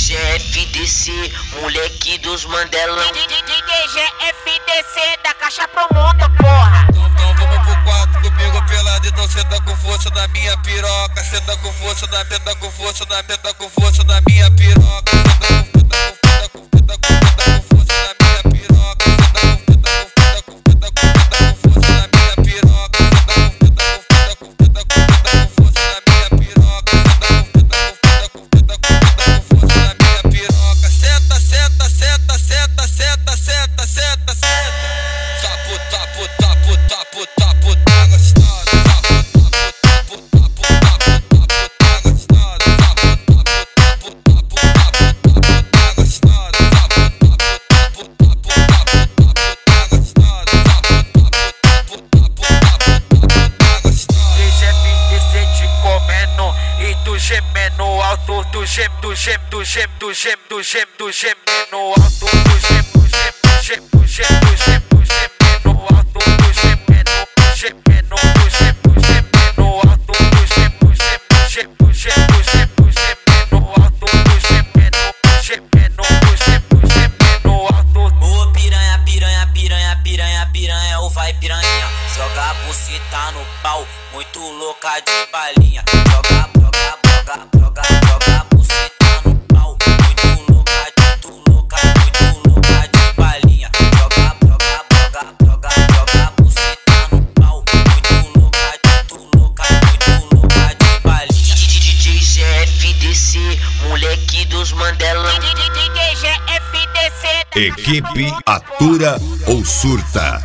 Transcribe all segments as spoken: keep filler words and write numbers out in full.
G F D C, moleque dos Mandela. D J G F D C da caixa pro mundo, porra. Então vamos pro quarto comigo pelado, então senta com força na minha piroca. Senta com força na senta com força na senta com força na minha piroca. Senta com senta com senta com força na minha piroca. Senta com senta com senta com força na minha piroca. Senta com senta com senta com força na minha piroca. Senta com senta com senta com força na minha piroca. Senta, senta, senta, senta, senta, senta, senta, senta. Tapo, tapo, tapo, tapo, tapo, tá gostosa. Tapo, tapo, tapo, tapo, tá gostosa. Tapo, tapo, tapo, tapo, tá gostosa. Tapo, tapo, tapo, tapo, tá gostosa. Tapo, tapo, tapo, tá gostosa. D J F D C te comendo e tu gemendo alto, tu gem, tu gem, tu gem, tu gem, tu gem, tu gemendo alto, tu gem, tu gem, tu gem, tu gem, tu gem, tu gemendo alto, tu gemendo, tu gemendo, tu gem, tu gemendo alto, tu gem, tu gem, tu gem, tu gem, tu gem, tu gemendo alto, tu gemendo, tu gemendo, tu gem, tu gemendo alto. Ô piranha, piranha, piranha, piranha, piranha, ou vai piranha. Joga a buceta no pau, muito louca de balinha. Joga, joga, joga, joga, joga a buceta no pau, muito louca, muito louca, muito louca de balinha. Joga, joga, joga, joga, joga a buceta no pau, muito louca, muito louca, muito louca de balinha. D J G F D C, moleque dos Mandela. D J G F D C. Equipe Atura ou Surta.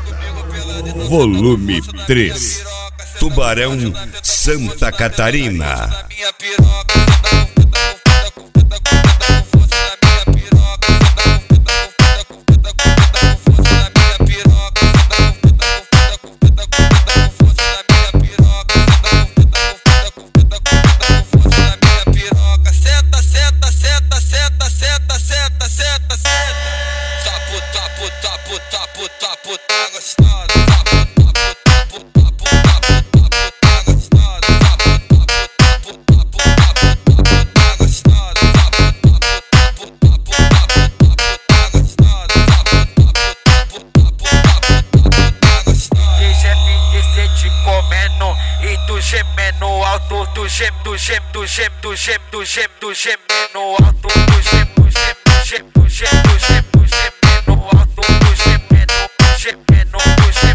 Volume três. Tubarão, Santa Catarina. Minha piroca. Senta com senta com senta com força na minha piroca. Senta com senta com senta com força na minha piroca. Senta com senta com senta com força na minha piroca. Senta com senta com senta com força na minha piroca. Senta, senta, senta, senta, senta, senta, senta, senta. Tapo, tapo, tapo, tapo, tapo, tá gostosa. Tapo, tapo, tapo, tapo, tapo, tapo, tá gostosa. Tapo, tapo, tapo, tapo, tapo, tá gostosa. Tapo, tapo, tapo, tapo, tá gostosa. Tapo, tapo, tapo, tapo, tá gostosa. D J F D C te comendo e tu gemendo alto, tu gem, tu gem, tu gem, tu gem, tu gem, tu gemendo alto, tu gem, tu gem, tu gem, tu gem, tu gem, tu gemendo alto, tu gemendo, tu gemendo, tu gem.